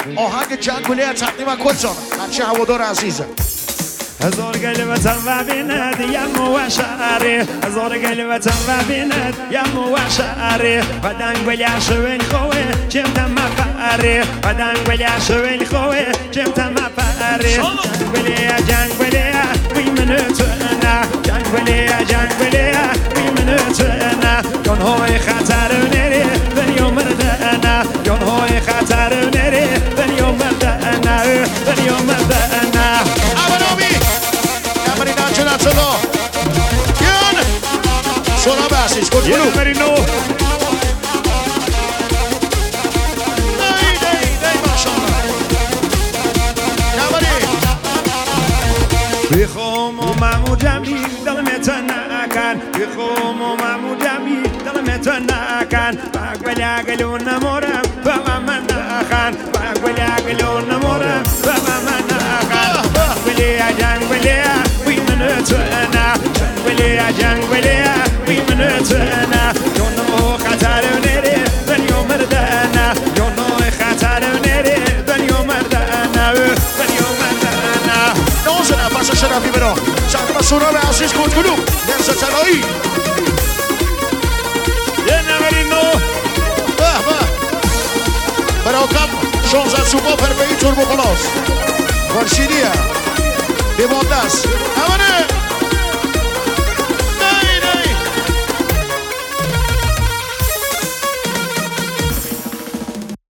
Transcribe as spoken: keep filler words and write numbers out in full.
آهنگ جنگوله تقدیم کجان بچه هوادار عزیزم هزار قلبة وبينات يم وشعري هزار قلبة وبينات يم وشعري بدن قلع شوي الخوي جمت ما فقري بدن قلع شوي الخوي جمت ما فقري جنقلي جنقلي ويمنتنا جنقلي جنقلي ويمنتنا يون هوي خطر ونري بن يوم مردنا يون هوي خطر ونري بن يوم مردنا بن يوم مردنا Marina Gelatolo Ian Sono bassi, scorso Ian Marino Dai, dai, dai, mashallah Yamari بخوم و ممو جمعی دلمت نکن بخوم و ممو جمعی دلمت نکن بقبل عقلون نمورم بابا من نخن بقبل عقلون نمورم بابا من نخن بقبلی جنگبلی وی منتنا جنگبلی جنگبلی وی منتنا یونو خطر نری دنیا مردنا یونو خطر نری دنیا مردنا دنیا مردنا نوزنه پس شرفی برا شرف سراب عزیز کن گلوم درس تلایی یه نمرینو به به برا کم شانزد سوپا پرپهی توربو پلاس خورشیدیه دیوان دست همانه